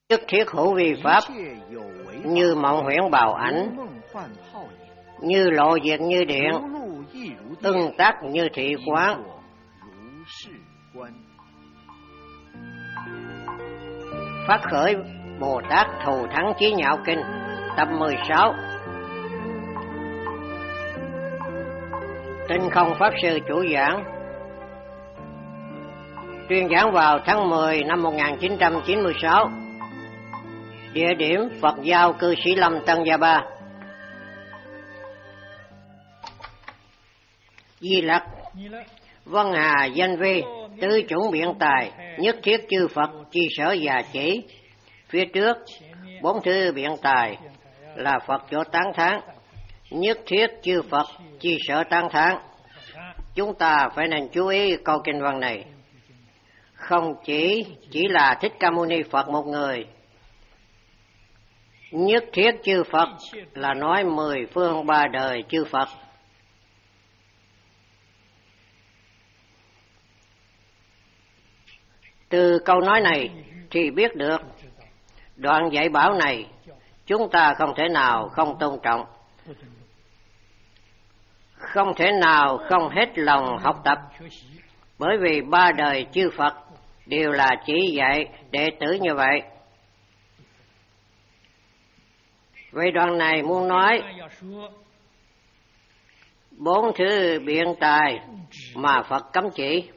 Nhất thiết hữu vi pháp, như mộng huyễn bào ảnh, như lộ diệt như điện, ưng tác như thị quán. Phát khởi Bồ Tát Thù Thắng Chí Nhạo Kinh, tập 16. Tinh Không Pháp Sư chủ giảng. Tuyên giảng vào tháng 10 năm 1996. Địa điểm Phật Giao Cư Sĩ Lâm, Tân Gia Ba. Di Lặc, Vân Hà danh vi, tứ chủng biện tài, nhất thiết chư Phật chi sở già chỉ. Phía trước 4 thứ biện tài là Phật chỗ tán thán, nhất thiết chư Phật chi sở tán thán. Chúng ta phải nên chú ý câu kinh văn này. Không chỉ là Thích Ca Mâu Ni Phật một người. Nhất thiết chư Phật là nói 10 phương 3 đời chư Phật. Từ câu nói này thì biết được đoạn dạy bảo này chúng ta không thể nào không tôn trọng, không thể nào không hết lòng học tập, bởi vì 3 đời chư Phật đều là chỉ dạy đệ tử như vậy. Vậy đoạn này muốn nói 4 thứ biện tài mà Phật cấm chỉ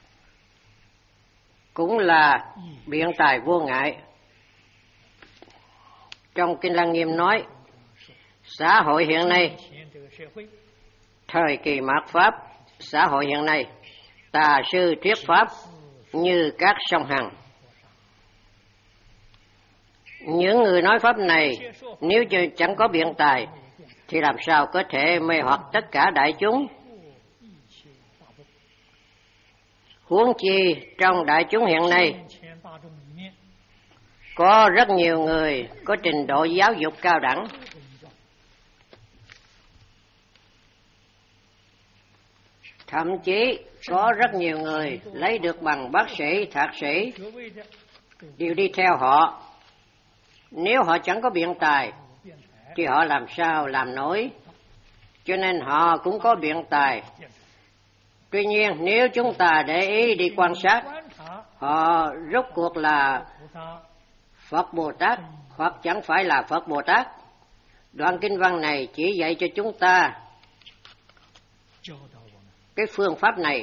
cũng là biện tài vô ngại. Trong Kinh Lăng Nghiêm nói, xã hội hiện nay, thời kỳ mạt Pháp, xã hội hiện nay, tà sư thuyết Pháp như các sông Hằng. Những người nói Pháp này nếu chẳng có biện tài thì làm sao có thể mê hoặc tất cả đại chúng? Huống chi trong đại chúng hiện nay có rất nhiều người có trình độ giáo dục cao đẳng, thậm chí có rất nhiều người lấy được bằng bác sĩ, thạc sĩ đều đi theo họ. Nếu họ chẳng có biện tài thì họ làm sao làm nổi? Cho nên họ cũng có biện tài. Tuy nhiên nếu chúng ta để ý đi quan sát, họ rốt cuộc là Phật Bồ Tát hoặc chẳng phải là Phật Bồ Tát. Đoạn kinh văn này chỉ dạy cho chúng ta cái phương pháp này.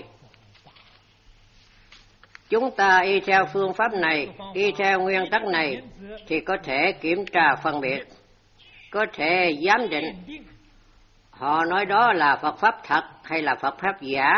Chúng ta y theo phương pháp này, y theo nguyên tắc này thì có thể kiểm tra phân biệt, có thể giám định họ nói đó là Phật Pháp thật hay là Phật Pháp giả.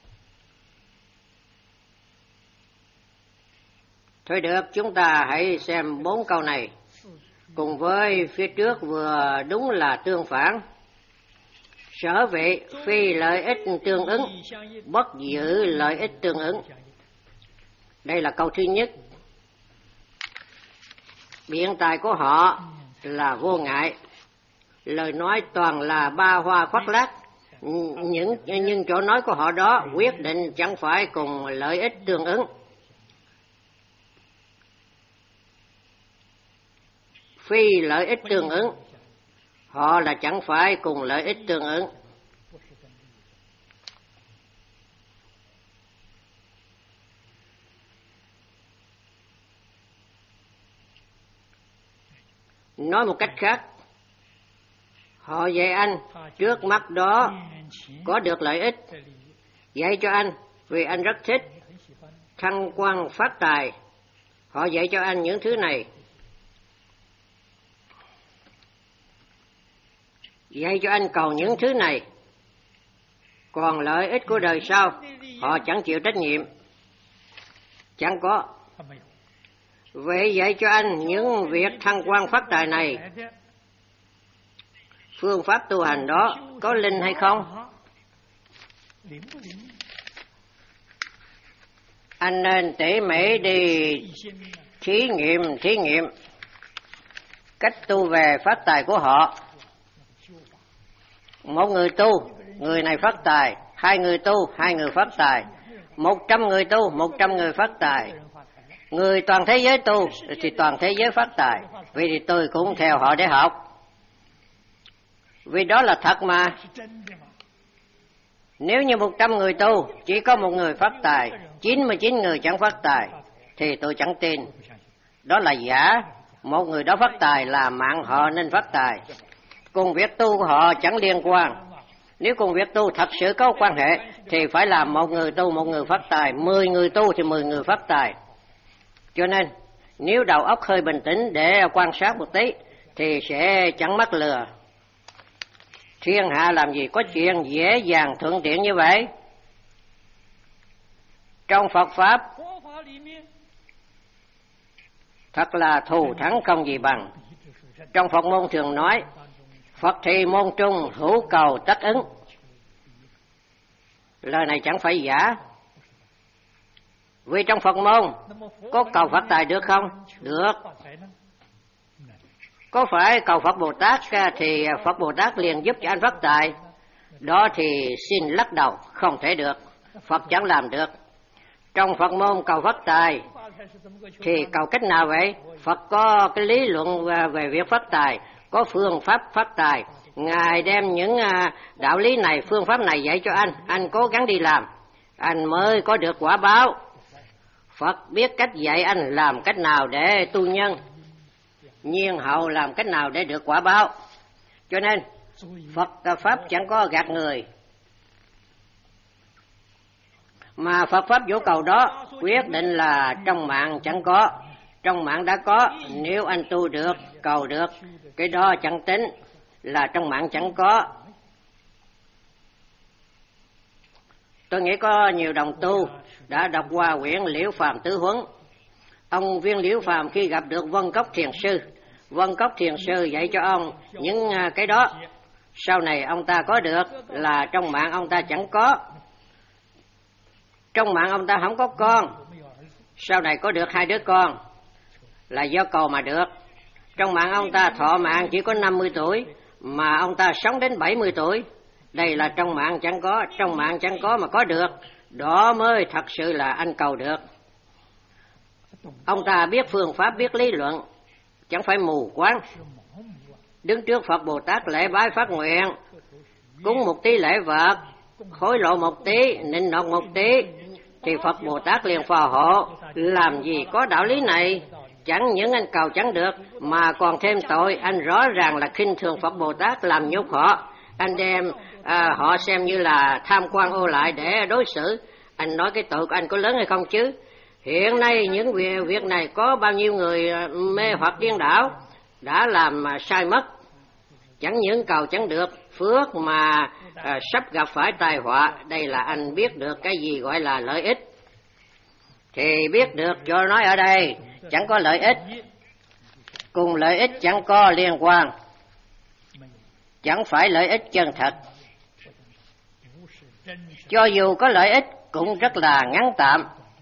Thôi được, chúng ta hãy xem 4 câu này cùng với phía trước vừa đúng là tương phản. Sở vị phi lợi ích tương ứng, bất giữ lợi ích tương ứng. Đây là câu thứ nhất. Biện tài của họ là vô ngại, lời nói toàn là ba hoa khoác lác, nhưng chỗ nói của họ đó quyết định chẳng phải cùng lợi ích tương ứng. Phi lợi ích tương ứng, họ là chẳng phải cùng lợi ích tương ứng. Nói một cách khác, họ dạy anh trước mắt đó có được lợi ích, dạy cho anh vì anh rất thích thăng quan phát tài. Họ dạy cho anh những thứ này, dạy cho anh cầu những thứ này. Còn lợi ích của đời sau họ chẳng chịu trách nhiệm, chẳng có. Vậy dạy cho anh những việc thăng quan phát tài này, phương pháp tu hành đó có linh hay không? Anh nên tỉ mỉ đi thí nghiệm cách tu về phát tài của họ. Một người tu, người này phát tài; 2 người tu, 2 người phát tài; 100 người tu, 100 người phát tài. Người toàn thế giới tu thì toàn thế giới phát tài. Vì thì tôi cũng theo họ để học. Vì đó là thật mà. Nếu như 100 người tu, chỉ có một người phát tài, 99 người chẳng phát tài, thì tôi chẳng tin. Đó là giả. Một người đó phát tài là mạng họ nên phát tài. Cùng việc tu của họ chẳng liên quan. Nếu cùng việc tu thật sự có quan hệ, thì phải làm một người tu, một người phát tài, 10 người tu thì 10 người phát tài. Cho nên, nếu đầu óc hơi bình tĩnh để quan sát một tí, thì sẽ chẳng mắc lừa. Thiên hạ làm gì có chuyện dễ dàng thuận tiện như vậy. Trong Phật Pháp, thật là thù thắng không gì bằng. Trong Phật môn thường nói, Phật thì môn trung, hữu cầu tất ứng. Lời này chẳng phải giả. Vì trong Phật môn, có cầu phát tài được không? Được. Có phải cầu Phật Bồ Tát thì Phật Bồ Tát liền giúp cho anh phát tài? Đó thì xin lắc đầu, không thể được. Phật chẳng làm được. Trong Phật môn cầu phát tài thì cầu cách nào vậy? Phật có cái lý luận về việc phát tài, có phương pháp phát tài. Ngài đem những đạo lý này, phương pháp này dạy cho anh cố gắng đi làm, anh mới có được quả báo. Phật biết cách dạy anh làm cách nào để tu nhân, nhiên hậu làm cách nào để được quả báo. Cho nên Phật Pháp chẳng có gạt người. Mà Phật Pháp vô cầu đó quyết định là trong mạng chẳng có. Trong mạng đã có, nếu anh tu được, cầu được, cái đó chẳng tính, là trong mạng chẳng có. Tôi nghĩ có nhiều đồng tu đã đọc qua quyển Liễu Phàm Tứ Huấn. Ông Viên Liễu Phàm khi gặp được Vân Cốc Thiền Sư, Vân Cốc Thiền Sư dạy cho ông những cái đó. Sau này ông ta có được là trong mạng ông ta chẳng có. Trong mạng ông ta không có con, sau này có được 2 đứa con là do cầu mà được. Trong mạng ông ta thọ mạng chỉ có 50 tuổi mà ông ta sống đến 70 tuổi. Đây là trong mạng chẳng có, trong mạng chẳng có mà có được. Đó mới thật sự là anh cầu được. Ông ta biết phương pháp, biết lý luận, chẳng phải mù quáng. Đứng trước Phật Bồ Tát lễ bái phát nguyện, cúng một tí lễ vật, hối lộ một tí, nịnh nọt một tí, thì Phật Bồ Tát liền phò hộ. Làm gì có đạo lý này? Chẳng những anh cầu chẳng được mà còn thêm tội. Anh rõ ràng là khinh thường Phật Bồ Tát, làm nhục họ. Anh đem họ xem như là tham quan ô lại để đối xử. Anh nói cái tội của anh có lớn hay không chứ? Hiện nay những việc này có bao nhiêu người mê hoặc điên đảo đã làm sai mất. Chẳng những cầu chẳng được phước mà sắp gặp phải tai họa. Đây là anh biết được cái gì gọi là lợi ích. Thì biết được cho nói ở đây chẳng có lợi ích. Cùng lợi ích chẳng có liên quan. Chẳng phải lợi ích chân thật. Cho dù có lợi ích cũng rất là ngắn tạm.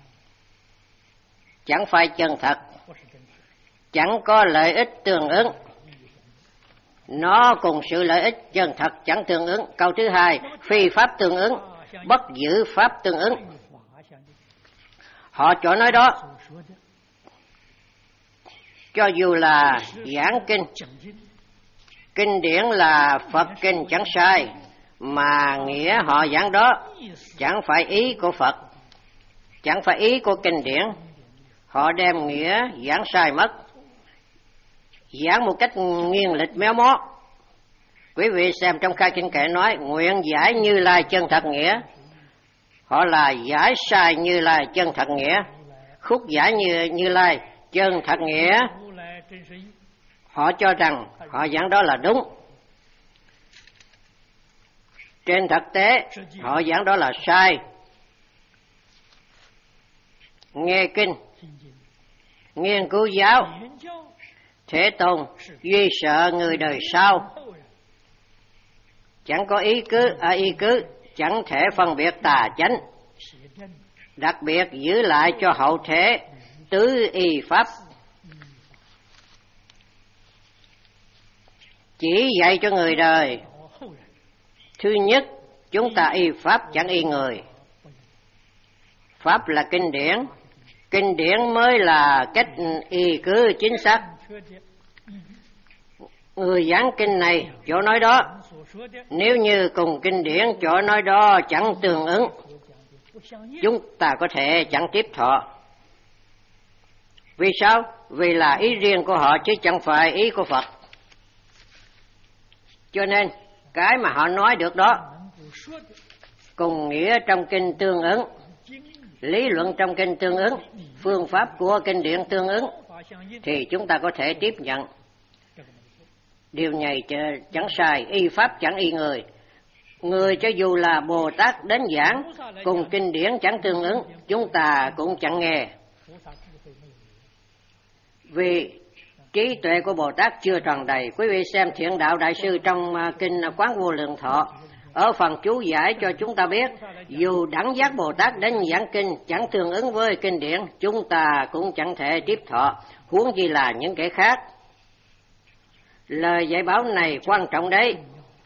Chẳng phải chân thật. Chẳng có lợi ích tương ứng. Nó cùng sự lợi ích chân thật chẳng tương ứng. Câu thứ hai, phi pháp tương ứng, bất giữ pháp tương ứng. Họ chỗ nói đó, cho dù là giảng kinh, kinh điển là Phật kinh chẳng sai, mà nghĩa họ giảng đó chẳng phải ý của Phật, chẳng phải ý của kinh điển. Họ đem nghĩa giảng sai mất, giảng một cách nghiêng lịch méo mó. Quý vị xem trong khai kinh kệ nói nguyện giải Như Lai chân thật nghĩa. Họ là giải sai Như Lai chân thật nghĩa, khúc giải Như Lai chân thật nghĩa. Họ cho rằng họ giảng đó là đúng. Trên thực tế họ giảng đó là sai. Nghe kinh, nghiên cứu giáo, Thế Tôn duy sợ người đời sau, chẳng có ý cứ, chẳng thể phân biệt tà chánh, đặc biệt giữ lại cho hậu thế tứ y pháp. Chỉ dạy cho người đời. Thứ nhất, chúng ta y pháp chẳng y người. Pháp là kinh điển, Kinh điển mới là cách y cứ chính xác. Người giảng kinh này chỗ nói đó, nếu như cùng kinh điển chỗ nói đó chẳng tương ứng, chúng ta có thể chẳng tiếp thọ. Vì sao? Vì là ý riêng của họ chứ chẳng phải ý của Phật. Cho nên cái mà họ nói được đó cùng nghĩa trong kinh tương ứng, lý luận trong kinh tương ứng, phương pháp của kinh điển tương ứng, thì chúng ta có thể tiếp nhận. Điều này chẳng sai, y pháp chẳng y người. Người cho dù là Bồ Tát đến giảng, cùng kinh điển chẳng tương ứng, chúng ta cũng chẳng nghe. Vì trí tuệ của Bồ Tát chưa tròn đầy. Quý vị xem Thiện Đạo Đại Sư trong kinh Quán Vô Lượng Thọ, ở phần chú giải cho chúng ta biết, dù đẳng giác Bồ Tát đến giảng kinh chẳng tương ứng với kinh điển, chúng ta cũng chẳng thể tiếp thọ, huống gì là những kẻ khác. Lời dạy bảo này quan trọng đấy.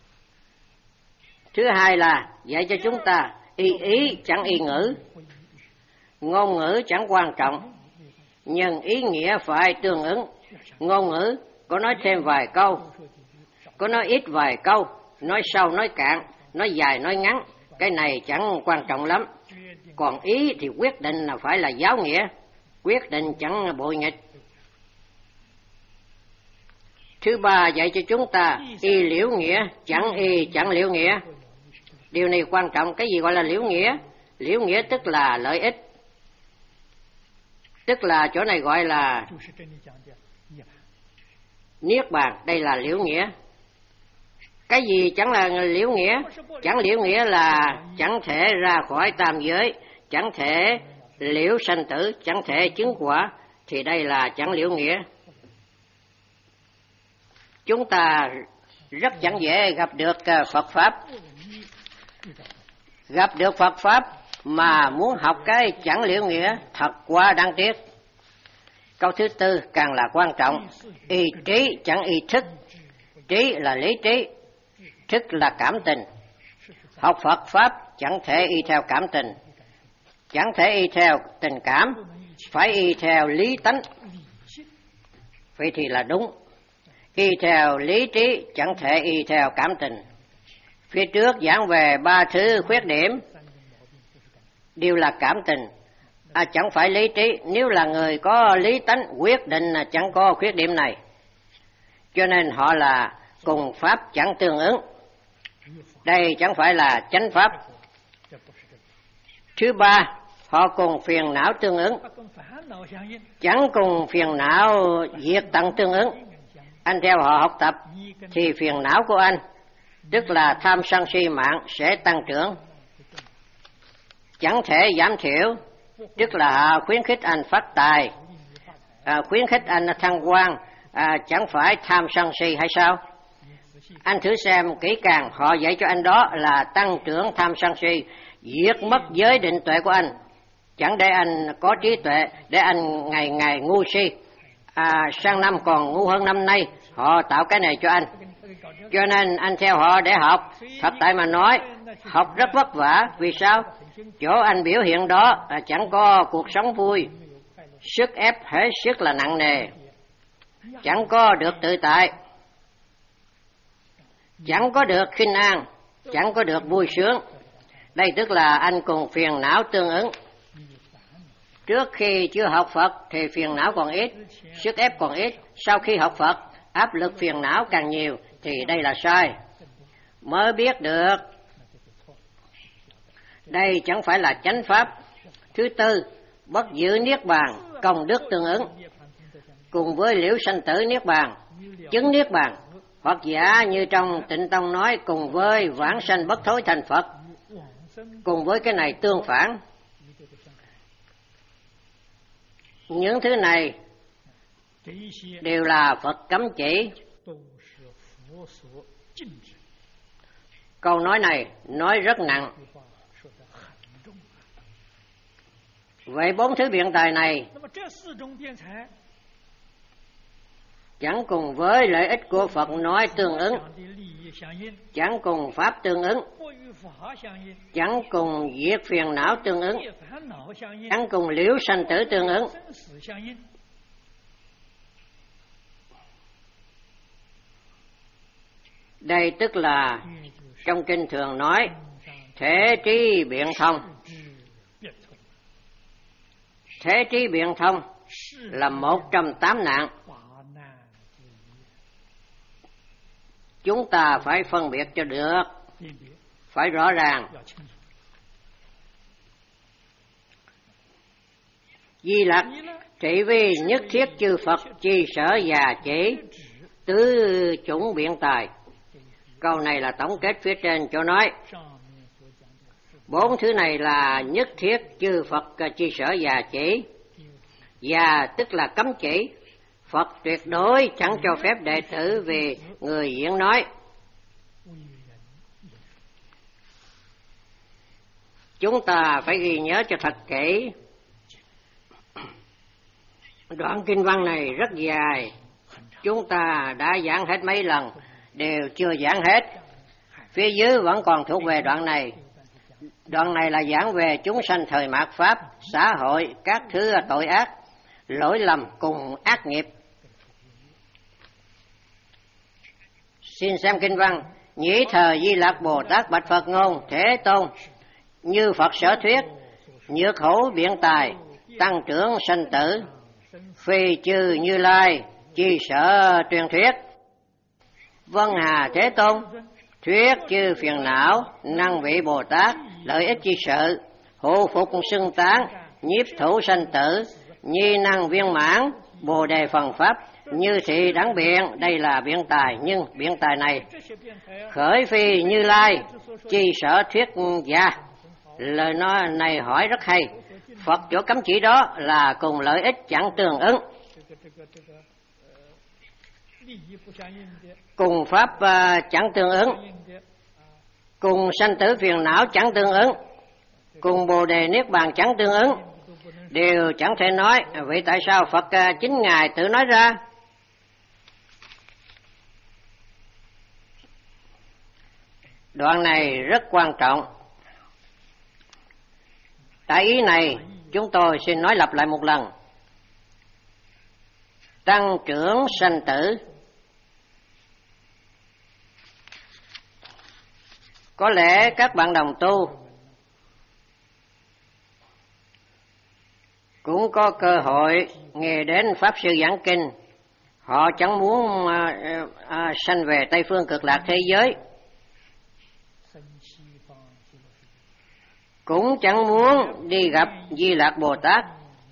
Thứ hai là dạy cho chúng ta y ý chẳng y ngữ. Ngôn ngữ chẳng quan trọng, nhưng ý nghĩa phải tương ứng. Ngôn ngữ có nói thêm vài câu, có nói ít vài câu, nói sâu nói cạn, nói dài nói ngắn, cái này chẳng quan trọng lắm. Còn ý thì quyết định là phải là giáo nghĩa, quyết định chẳng bội nghịch. Thứ ba dạy cho chúng ta y liễu nghĩa chẳng y chẳng liễu nghĩa. Điều này quan trọng. Cái gì gọi là liễu nghĩa? Liễu nghĩa tức là lợi ích, tức là chỗ này gọi là niết bàn. Đây là liễu nghĩa. Cái gì chẳng là liễu nghĩa? Chẳng liễu nghĩa là chẳng thể ra khỏi tam giới, chẳng thể liễu sanh tử, chẳng thể chứng quả, thì đây là chẳng liễu nghĩa. Chúng ta rất chẳng dễ gặp được Phật Pháp. Gặp được Phật Pháp mà muốn học cái chẳng liễu nghĩa thật quá đáng tiếc. Câu thứ tư càng là quan trọng. Y trí chẳng y thức. Trí là lý trí, thức là cảm tình. Học Phật Pháp chẳng thể y theo cảm tình, chẳng thể y theo tình cảm, phải y theo lý tánh. Vậy thì là đúng. Y theo lý trí, chẳng thể y theo cảm tình. Phía trước giảng về ba thứ khuyết điểm, đều là cảm tình, chẳng phải lý trí. Nếu là người có lý tánh, quyết định là chẳng có khuyết điểm này. Cho nên họ là cùng Pháp chẳng tương ứng. Đây chẳng phải là chánh Pháp. Thứ ba, họ cùng phiền não tương ứng, chẳng cùng phiền não diệt tận tương ứng. Anh theo họ học tập thì phiền não của anh, tức là tham sân si mạng, sẽ tăng trưởng, chẳng thể giảm thiểu. Tức là khuyến khích anh phát tài, khuyến khích anh thăng quan, chẳng phải tham sân si hay sao? Anh thử xem kỹ càng, họ dạy cho anh đó là tăng trưởng tham sân si, diệt mất giới định tuệ của anh, chẳng để anh có trí tuệ, để anh ngày ngày ngu si. Sang năm còn ngu hơn năm nay, họ tạo cái này cho anh. Cho nên anh theo họ để học. Thật tại mà nói, học rất vất vả. Vì sao? Chỗ anh biểu hiện đó chẳng có cuộc sống vui, sức ép hết sức là nặng nề, chẳng có được tự tại, chẳng có được khinh an, chẳng có được vui sướng. Đây tức là anh cùng phiền não tương ứng. Trước khi chưa học Phật thì phiền não còn ít, sức ép còn ít. Sau khi học Phật, áp lực phiền não càng nhiều, thì đây là sai. Mới biết được đây chẳng phải là chánh Pháp. Thứ tư, bất giữ niết bàn, công đức tương ứng. Cùng với liễu sanh tử niết bàn, chứng niết bàn, hoặc giả như trong Tịnh Tông nói, cùng với vãng sanh bất thối thành Phật. Cùng với cái này tương phản. Những thứ này đều là Phật cấm chỉ. Câu nói này nói rất nặng. Vậy bốn thứ biện tài này chẳng cùng với lợi ích của Phật nói tương ứng. chẳng cùng pháp tương ứng, chẳng cùng diệt phiền não tương ứng, chẳng cùng liễu sanh tử tương ứng. Đây tức là trong kinh thường nói thể trí biện thông. Thể trí biện thông là một trong 8 nạn. Chúng ta phải phân biệt cho được, phải rõ ràng. Di Lặc trị vi nhất thiết chư Phật chi sở già chỉ tứ chủng biện tài. Câu này là tổng kết phía trên cho nói 4 thứ này là nhất thiết chư Phật chi sở già chỉ. Già tức là cấm chỉ, Phật tuyệt đối chẳng cho phép đệ tử vì người diễn nói. Chúng ta phải ghi nhớ cho thật kỹ. Đoạn kinh văn này rất dài, chúng ta đã giảng hết mấy lần, đều chưa giảng hết. Phía dưới vẫn còn thuộc về đoạn này. Đoạn này là giảng về chúng sanh thời mạt Pháp, xã hội, các thứ tội ác, lỗi lầm cùng ác nghiệp. Xin xem kinh văn. Nhĩ thờ Di Lặc Bồ Tát bạch Phật ngôn: Thế Tôn, như Phật sở thuyết, nhược hữu biện tài, tăng trưởng sanh tử, phi chư Như Lai chi sở truyền thuyết. Vân hà Thế Tôn, thuyết chư phiền não, năng vị Bồ Tát, lợi ích chi sự, hộ phục xưng tán, nhiếp thủ sanh tử, nhi năng viên mãn, Bồ đề phần pháp, như thị đáng biện. Đây là biện tài, nhưng biện tài này khởi phi Như Lai chi sở thuyết gia. Lời nói này hỏi rất hay. Phật chỗ cấm chỉ đó là cùng lợi ích chẳng tương ứng, cùng pháp chẳng tương ứng, cùng sanh tử phiền não chẳng tương ứng, cùng Bồ đề niết bàn chẳng tương ứng, đều chẳng thể nói. Vậy tại sao Phật chính Ngài tự nói ra? Đoạn này rất quan trọng. Tại ý này chúng tôi xin nói lặp lại một lần. Tăng trưởng sanh tử, có lẽ các bạn đồng tu cũng có cơ hội nghe đến Pháp Sư giảng kinh. Họ chẳng muốn sanh về Tây Phương Cực Lạc thế giới, cũng chẳng muốn đi gặp Di Lặc Bồ Tát.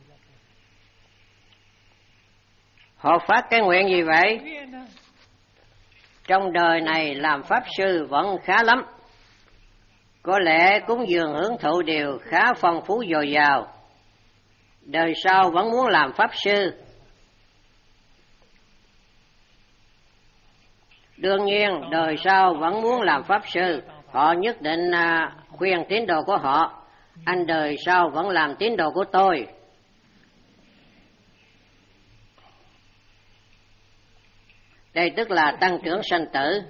Họ phát cái nguyện gì vậy? Trong đời này làm Pháp Sư vẫn khá lắm, có lẽ cúng dường hưởng thụ đều khá phong phú dồi dào. Đời sau vẫn muốn làm Pháp Sư. Đương nhiên đời sau vẫn muốn làm Pháp Sư. Họ nhất định khuyên tín đồ của họ: anh đời sau vẫn làm tín đồ của tôi. Đây tức là tăng trưởng sanh tử.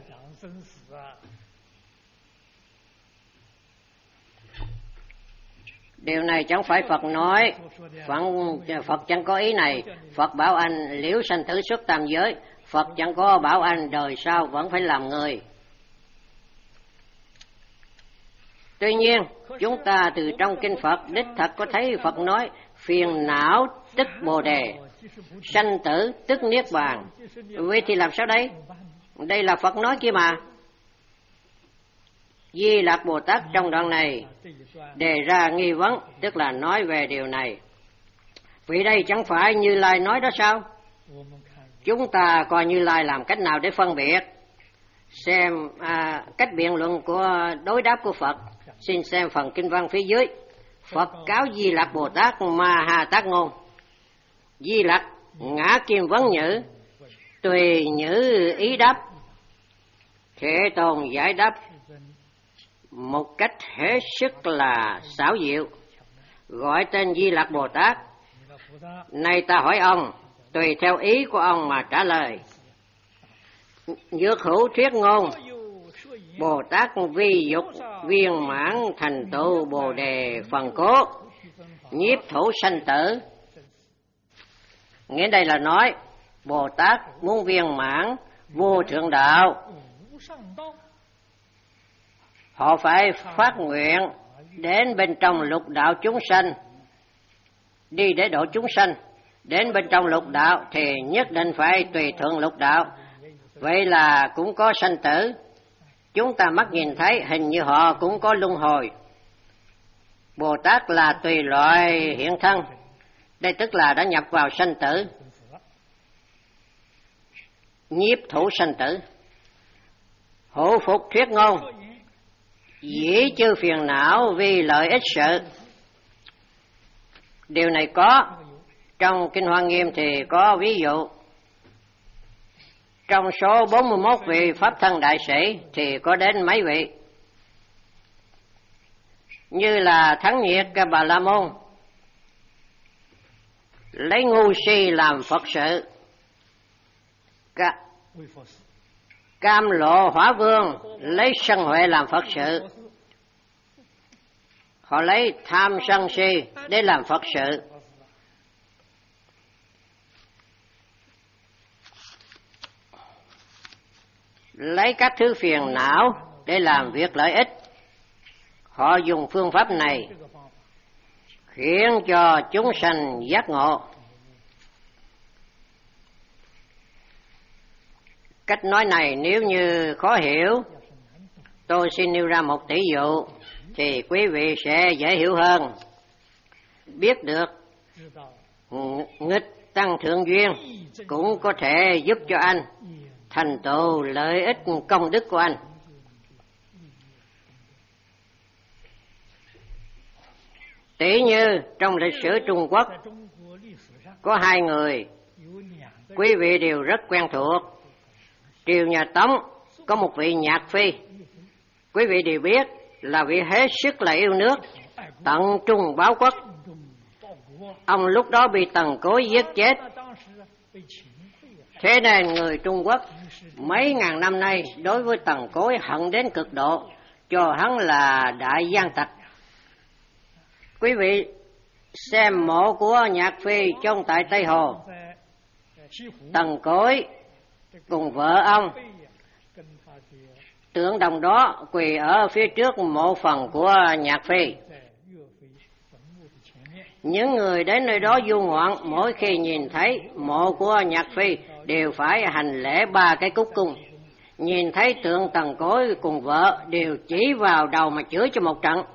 Điều này chẳng phải Phật nói, Phật chẳng có ý này. Phật bảo anh liễu sanh tử xuất tam giới, Phật chẳng có bảo anh đời sau vẫn phải làm người. Tuy nhiên, chúng ta từ trong kinh Phật đích thật có thấy Phật nói phiền não tức Bồ đề, sanh tử tức niết bàn. Vậy thì làm sao đây? Đây là Phật nói kia mà. Di Lặc Bồ Tát trong đoạn này đề ra nghi vấn, tức là nói về điều này. Vì đây chẳng phải Như Lai nói đó sao? Chúng ta coi Như Lai làm cách nào để phân biệt? Xem cách biện luận của đối đáp của Phật. Xin xem phần kinh văn phía dưới. Phật cáo Di Lặc Bồ Tát Ma Ha Tát ngôn: Di Lặc ngã kim vấn nhữ, tùy nhữ ý đáp. Thế Tôn giải đáp một cách hết sức là xảo diệu, gọi tên Di Lặc Bồ Tát: Này ta hỏi ông, tùy theo ý của ông mà trả lời. Dược hữu thuyết ngôn, Bồ Tát vi dục viên mãn thành tựu Bồ Đề phần cố, nhiếp thủ sanh tử. Nghĩa đây là nói Bồ Tát muốn viên mãn vô thượng đạo, họ phải phát nguyện đến bên trong lục đạo chúng sanh, đi để độ chúng sanh. Đến bên trong lục đạo thì nhất định phải tùy thuận lục đạo, vậy là cũng có sanh tử. Chúng ta mắt nhìn thấy hình như họ cũng có luân hồi. Bồ Tát là tùy loại hiện thân, đây tức là đã nhập vào sanh tử, nhiếp thủ sanh tử. Hộ phục thuyết ngôn, dĩ chư phiền não vì lợi ích sự. Điều này có trong Kinh Hoa Nghiêm thì có ví dụ. Trong số 41 vị Pháp thân đại sĩ thì có đến mấy vị, như là Thắng Nhiệt Bà La Môn lấy ngu si làm Phật sự, Cam Lộ Hỏa Vương lấy sân huệ làm Phật sự. Họ lấy tham sân si để làm Phật sự. Lấy các thứ phiền não để làm việc lợi ích. Họ dùng phương pháp này khiến cho chúng sanh giác ngộ. Cách nói này nếu như khó hiểu, tôi xin nêu ra một tỷ dụ thì quý vị sẽ dễ hiểu hơn. Biết được nghịch tăng thượng duyên cũng có thể giúp cho anh thành tựu lợi ích công đức của anh. Tỷ như trong lịch sử Trung Quốc có hai người quý vị đều rất quen thuộc. Triều nhà Tống có một vị nhạc phi, quý vị đều biết là vị hết sức là yêu nước, tận trung báo quốc. Ông lúc đó bị Tần Cối giết chết. Thế nên người Trung Quốc mấy ngàn năm nay đối với Tần Cối hận đến cực độ, cho hắn là đại gian tặc. Quý vị xem mộ của nhạc phi chôn tại Tây Hồ. Tần Cối cùng vợ ông, tượng đồng đó quỳ ở phía trước mộ phần của nhạc phi. Những người đến nơi đó du ngoạn mỗi khi nhìn thấy mộ của nhạc phi đều phải hành lễ 3 cái cúc cung. Nhìn thấy tượng Tần Cối cùng vợ đều chỉ vào đầu mà chửi cho một trận.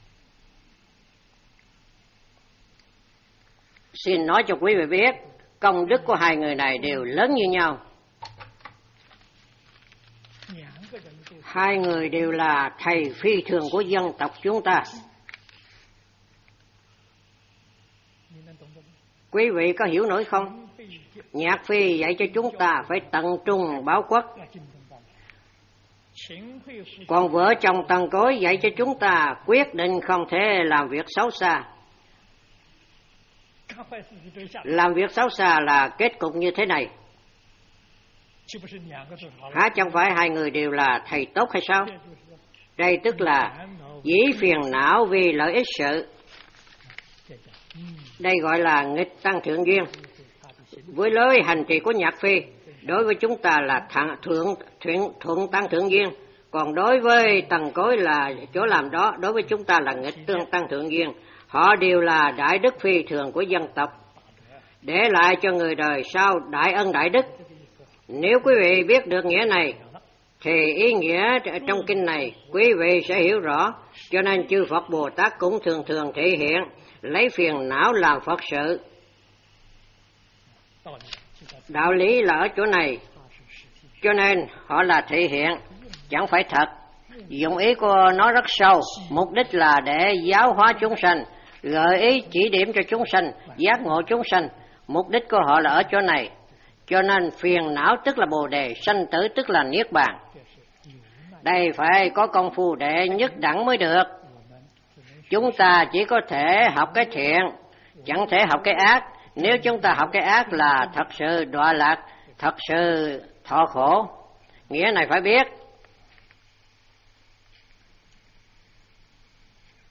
Xin nói cho quý vị biết, công đức của hai người này đều lớn như nhau. Hai người đều là thầy phi thường của dân tộc chúng ta. Quý vị có hiểu nổi không? Nhạc phi dạy cho chúng ta phải tận trung báo quốc. Còn vợ chồng Tần Cối dạy cho chúng ta quyết định không thể làm việc xấu xa. Làm việc xấu xa là kết cục như thế này. Hả, chẳng phải hai người đều là thầy tốt hay sao? Đây tức là dĩ phiền não vì lợi ích sự. Đây gọi là nghịch tăng thượng duyên. Với lối hành trì của nhạc phi, đối với chúng ta là thuận tăng thượng duyên. Còn đối với Tần Cối là chỗ làm đó, đối với chúng ta là nghịch tăng thượng duyên. Họ đều là đại đức phi thường của dân tộc, để lại cho người đời sau đại ân đại đức. Nếu quý vị biết được nghĩa này, thì ý nghĩa trong kinh này quý vị sẽ hiểu rõ. Cho nên chư Phật Bồ Tát cũng thường thường thể hiện lấy phiền não làm Phật sự. Đạo lý là ở chỗ này. Cho nên họ là thể hiện, chẳng phải thật. Dụng ý của nó rất sâu, mục đích là để giáo hóa chúng sanh, gợi ý chỉ điểm cho chúng sanh, giác ngộ chúng sanh. Mục đích của họ là ở chỗ này. Cho nên phiền não tức là Bồ Đề, sanh tử tức là Niết Bàn. Đây phải có công phu để nhất đẳng mới được. Chúng ta chỉ có thể học cái thiện, chẳng thể học cái ác. Nếu chúng ta học cái ác là thật sự đọa lạc, thật sự thọ khổ. Nghĩa này phải biết.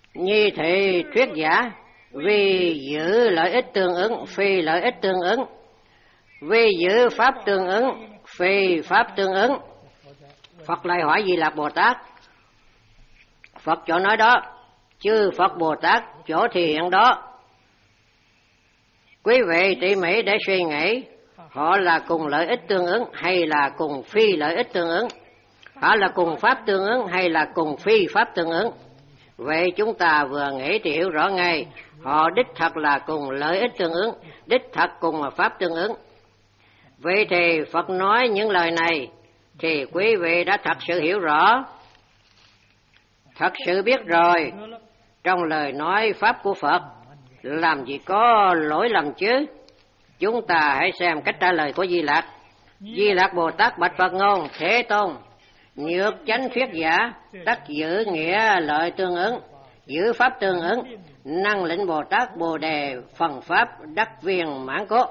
Nhi thị thuyết giả, vì giữ lợi ích tương ứng, phi lợi ích tương ứng. Vì giữ pháp tương ứng, phi pháp tương ứng. Phật lại hỏi Di Lặc Bồ Tát. Phật chỗ nói đó, chư Phật Bồ Tát chỗ thì hiện đó. Quý vị tỉ mỉ để suy nghĩ, họ là cùng lợi ích tương ứng hay là cùng phi lợi ích tương ứng? Họ là cùng pháp tương ứng hay là cùng phi pháp tương ứng? Vậy chúng ta vừa nghĩ thì hiểu rõ ngay, họ đích thật là cùng lợi ích tương ứng, đích thật cùng pháp tương ứng. Vậy thì Phật nói những lời này thì quý vị đã thật sự hiểu rõ, thật sự biết rồi. Trong lời nói pháp của Phật làm gì có lỗi lầm chứ? Chúng ta hãy xem cách trả lời của Di Lặc. Di Lặc Bồ Tát bạch Phật ngôn: Thế Tôn, nhược chánh thuyết giả, tất giữ nghĩa lợi tương ứng, giữ pháp tương ứng, năng lĩnh Bồ Tát Bồ Đề phần pháp đắc viên mãn cố.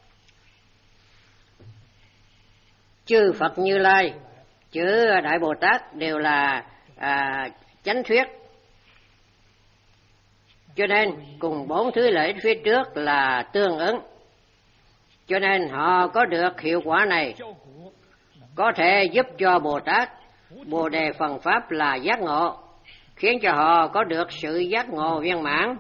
Chư Phật Như Lai, chư Đại Bồ Tát đều là chánh thuyết, cho nên cùng bốn thứ lợi ích phía trước là tương ứng, cho nên họ có được hiệu quả này, có thể giúp cho Bồ Tát Bồ Đề phần pháp là giác ngộ, khiến cho họ có được sự giác ngộ viên mãn.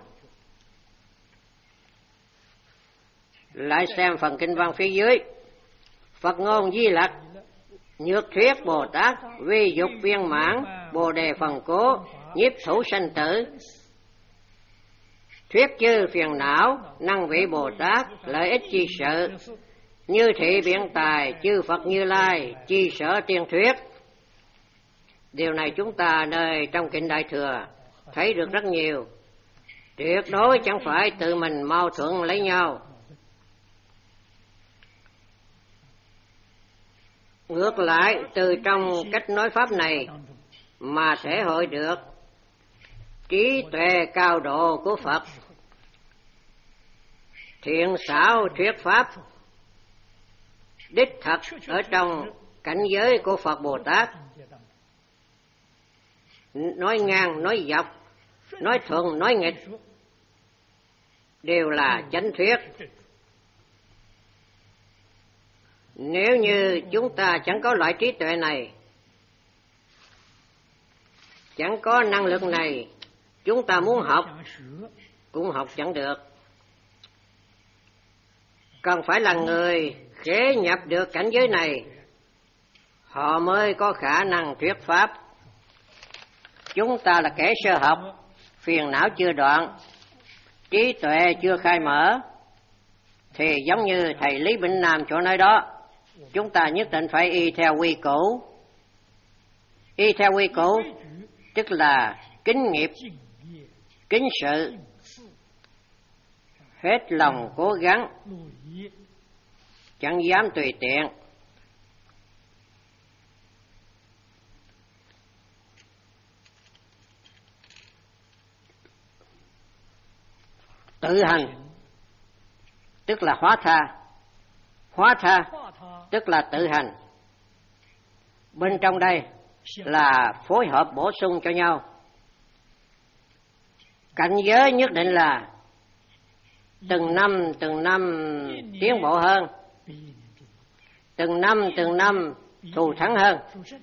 Lại xem phần kinh văn phía dưới. Phật ngôn Di Lặc: Nhược thuyết Bồ Tát, vi dục viên mãn, Bồ Đề phần cố, nhiếp thủ sanh tử. Thuyết chư phiền não, năng vị Bồ Tát, lợi ích chi sự. Như thị biện tài, chư Phật Như Lai, chi sở tiên thuyết. Điều này chúng ta nơi trong kinh Đại Thừa thấy được rất nhiều. Tuyệt đối chẳng phải tự mình mâu thuẫn lấy nhau. Ngược lại, từ trong cách nói pháp này mà thể hội được trí tuệ cao độ của Phật, thiện xảo thuyết pháp đích thật ở trong cảnh giới của Phật Bồ Tát. Nói ngang, nói dọc, nói thuận, nói nghịch đều là chánh thuyết. Nếu như chúng ta chẳng có loại trí tuệ này, chẳng có năng lực này, chúng ta muốn học cũng học chẳng được. Cần phải là người khế nhập được cảnh giới này, họ mới có khả năng thuyết pháp. Chúng ta là kẻ sơ học, phiền não chưa đoạn, trí tuệ chưa khai mở, thì giống như thầy Lý Bỉnh Nam chỗ nơi đó, chúng ta nhất định phải y theo quy củ. Y theo quy củ tức là kính nghiệp, kính sự, hết lòng cố gắng, chẳng dám tùy tiện. Tự hành tức là hóa tha, hóa tha tức là tự hành. Bên trong đây là phối hợp bổ sung cho nhau. Cảnh giới nhất định là từng năm tiến bộ hơn, từng năm thù thắng hơn.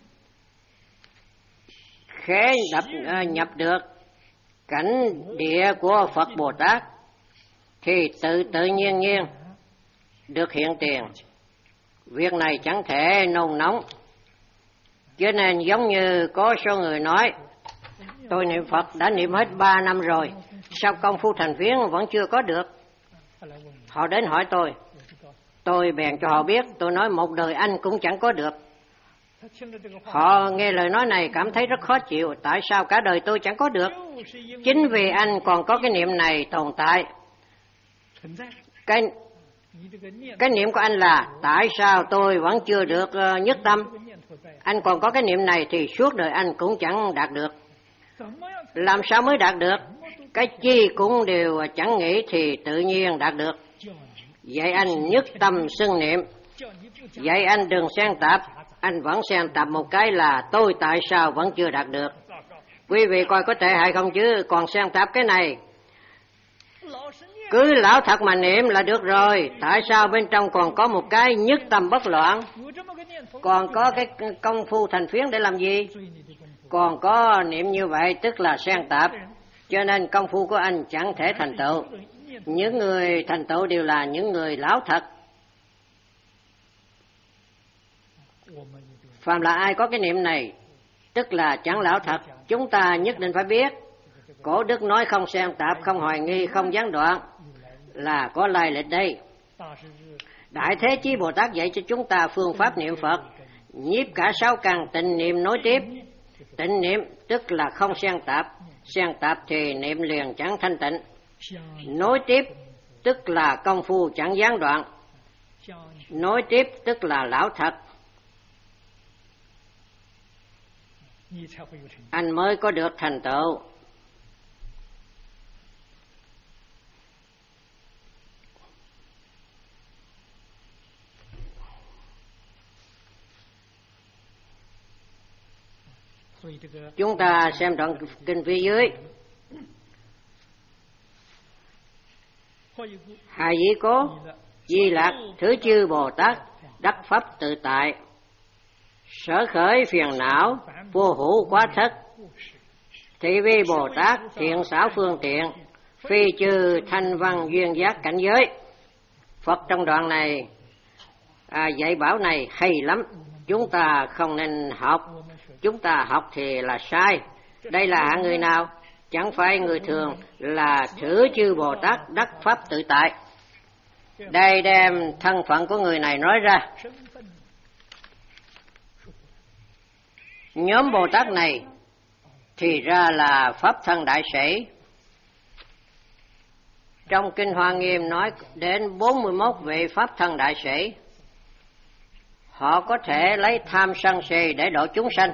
Khế nhập được cảnh địa của Phật Bồ Tát thì tự nhiên được hiện tiền. Việc này chẳng thể nôn nóng, cho nên giống như có số người nói: tôi niệm Phật đã niệm hết 3 năm rồi, sao công phu thành phiến vẫn chưa có được? Họ đến hỏi tôi bèn cho họ biết. Tôi nói một đời anh cũng chẳng có được. Họ nghe lời nói này cảm thấy rất khó chịu. Tại sao cả đời tôi chẳng có được? Chính vì anh còn có cái niệm này tồn tại. Cái niệm của anh là tại sao tôi vẫn chưa được nhất tâm. Anh còn có cái niệm này thì suốt đời anh cũng chẳng đạt được. Làm sao mới đạt được? Cái chi cũng đều chẳng nghĩ thì tự nhiên đạt được. Vậy anh nhất tâm xưng niệm. Vậy anh đừng xen tạp. Anh vẫn xen tạp một cái là tôi tại sao vẫn chưa đạt được. Quý vị coi có tệ hại không chứ còn xen tạp cái này. Cứ lão thật mà niệm là được rồi. Tại sao bên trong còn có một cái nhất tâm bất loạn? Còn có cái công phu thành phiến để làm gì? Còn có niệm như vậy tức là xen tạp. Cho nên công phu của anh chẳng thể thành tựu. Những người thành tựu đều là những người lão thật. Phàm là ai có cái niệm này tức là chẳng lão thật. Chúng ta nhất định phải biết. Cổ đức nói không xen tạp, không hoài nghi, không gián đoạn là có lai lịch đây. Đại Thế Chí Bồ Tát dạy cho chúng ta phương pháp niệm Phật, nhiếp cả sáu căn, tịnh niệm nối tiếp. Tịnh niệm tức là không xen tạp, xen tạp thì niệm liền chẳng thanh tịnh. Nối tiếp tức là công phu chẳng gián đoạn. Nối tiếp tức là lão thật. Anh mới có được thành tựu. Chúng ta xem đoạn kinh phía dưới. Hai vị cố Di Lạc Thứ Chư Bồ Tát đắc pháp tự tại, sở khởi phiền não vô hữu quá thất, thị vi Bồ Tát thiện xảo phương tiện, phi chư thanh văn duyên giác cảnh giới. Phật trong đoạn này dạy bảo này hay lắm. Chúng ta không nên học. Chúng ta học thì là sai. Đây là hạng người nào? Chẳng phải người thường, là Thứ Chư Bồ Tát đắc pháp tự tại. Đây đem thân phận của người này nói ra. Nhóm Bồ Tát này thì ra là pháp thân đại sĩ. Trong Kinh Hoa Nghiêm nói đến 41 vị pháp thân đại sĩ. Họ có thể lấy tham sân si để độ chúng sanh.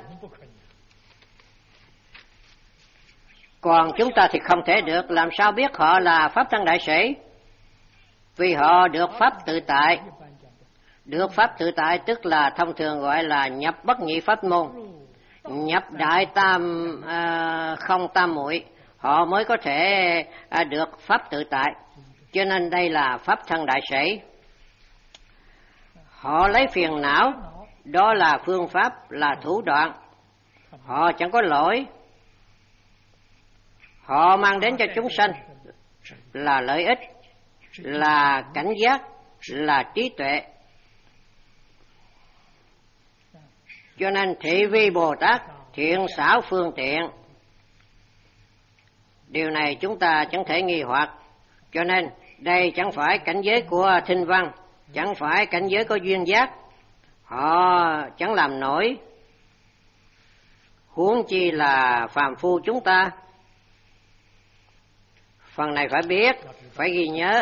Còn chúng ta thì không thể được. Làm sao biết họ là pháp thân đại sĩ? Vì họ được pháp tự tại. Được pháp tự tại tức là thông thường gọi là nhập bất nhị pháp môn, nhập đại tam không tam muội, họ mới có thể được pháp tự tại. Cho nên đây là pháp thân đại sĩ. Họ lấy phiền não, đó là phương pháp, là thủ đoạn. Họ chẳng có lỗi. Họ mang đến cho chúng sanh là lợi ích, là cảnh giác, là trí tuệ. Cho nên thị vi Bồ Tát thiện xảo phương tiện. Điều này chúng ta chẳng thể nghi hoặc. Cho nên đây chẳng phải cảnh giới của thinh văn, chẳng phải cảnh giới có duyên giác. Họ chẳng làm nổi, huống chi là phàm phu chúng ta. Phần này phải biết, phải ghi nhớ.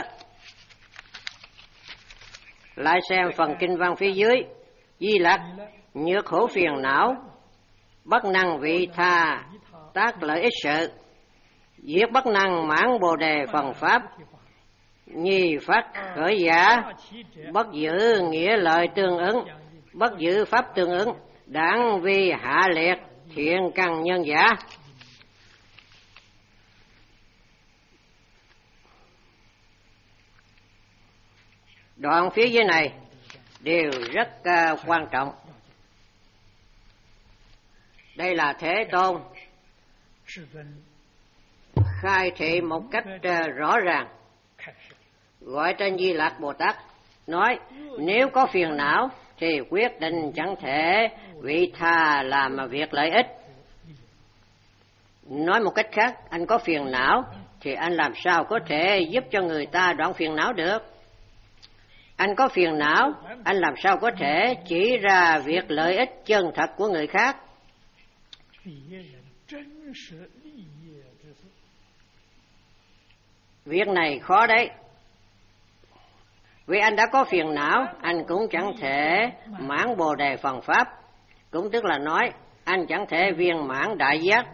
Lại xem phần kinh văn phía dưới. Di Lặc nhược hữu phiền não, bất năng vị tha tác lợi ích sự, diệt bất năng mãn bồ đề phần pháp, nhi phát khởi giả, bất giữ nghĩa lợi tương ứng, bất giữ pháp tương ứng, đảng vi hạ liệt thiện căn nhân giả. Đoạn phía dưới này đều rất quan trọng. Đây là Thế Tôn khai thị một cách rõ ràng, gọi trên Di Lặc Bồ Tát, nói nếu có phiền não thì quyết định chẳng thể vị tha làm việc lợi ích. Nói một cách khác, anh có phiền não thì anh làm sao có thể giúp cho người ta đoạn phiền não được? Anh có phiền não, anh làm sao có thể chỉ ra việc lợi ích chân thật của người khác? Việc này khó đấy. Vì anh đã có phiền não, anh cũng chẳng thể mãn bồ đề phần pháp. Cũng tức là nói, anh chẳng thể viên mãn đại giác.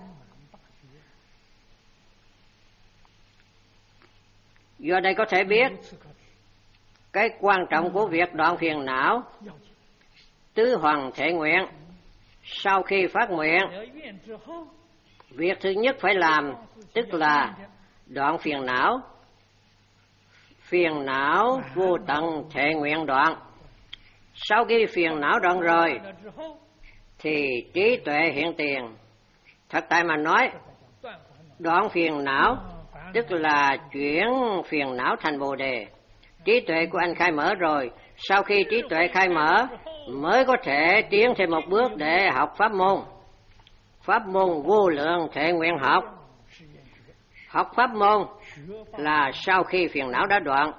Do đây có thể biết cái quan trọng của việc đoạn phiền não. Tứ hoàng thể nguyện, sau khi phát nguyện Việc thứ nhất phải làm tức là đoạn phiền não. Phiền não vô tận thệ nguyện đoạn. Sau khi phiền não đoạn rồi thì trí tuệ hiện tiền. Thật tại mà nói, đoạn phiền não tức là chuyển phiền não thành Bồ đề. Trí tuệ của anh khai mở rồi, sau khi trí tuệ khai mở mới có thể tiến thêm một bước để học pháp môn. Pháp môn vô lượng thệ nguyện học. Học pháp môn là sau khi phiền não đã đoạn.